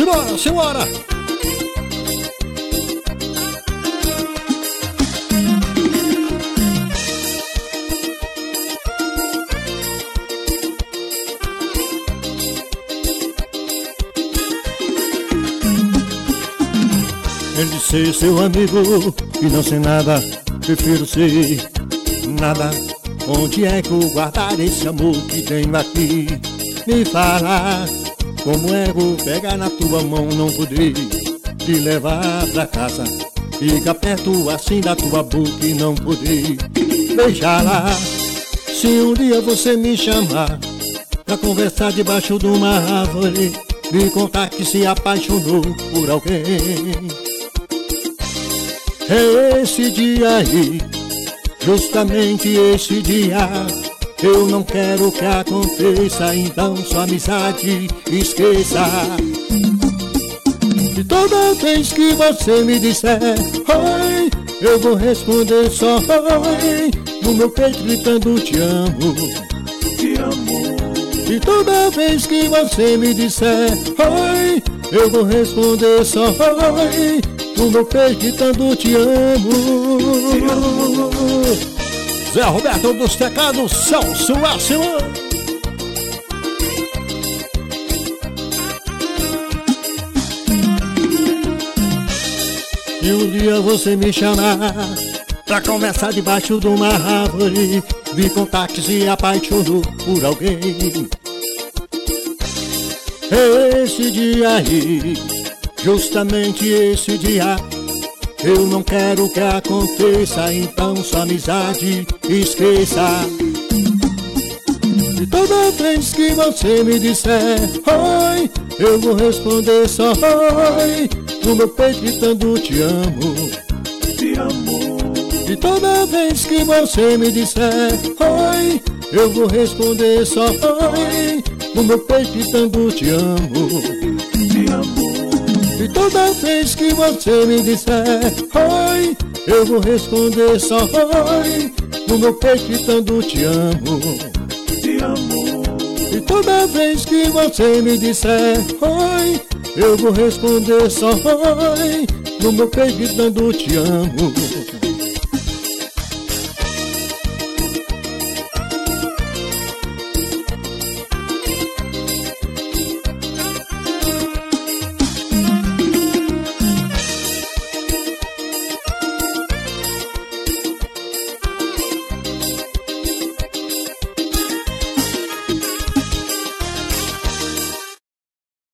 Simbora, simbora! Ele ser seu amigo e não ser nada, prefiro ser nada. Onde é que eu guardar esse amor que tenho aqui? Me fala, como é que eu pegar na tua mão, não poder te levar pra casa? Fica perto assim da tua boca e não poder beijá-la. Se um dia você me chamar pra conversar debaixo de uma árvore, me contar que se apaixonou por alguém, é esse dia aí, justamente esse dia. Eu não quero que aconteça, então sua amizade esqueça. E toda vez que você me disser oi, eu vou responder só oi, no meu peito gritando te amo, te amo. E toda vez que você me disser oi, eu vou responder só oi, no meu peito gritando te amo, te amo. Zé Roberto dos Teclados, Celso Máximo. E um dia você me chamar pra conversar debaixo de uma árvore, me contar que se apaixonou por alguém, é esse dia aí, justamente esse dia. Eu não quero que aconteça, então sua amizade esqueça. E toda vez que você me disser oi, eu vou responder só oi, no meu peito gritando te amo, te amo. E toda vez que você me disser oi, eu vou responder só oi, no meu peito gritando te amo, te amo. E toda vez que você me disser oi, eu vou responder só oi, no meu peito gritando te amo, te amo. E toda vez que você me disser oi, eu vou responder só oi, no meu peito gritando te amo.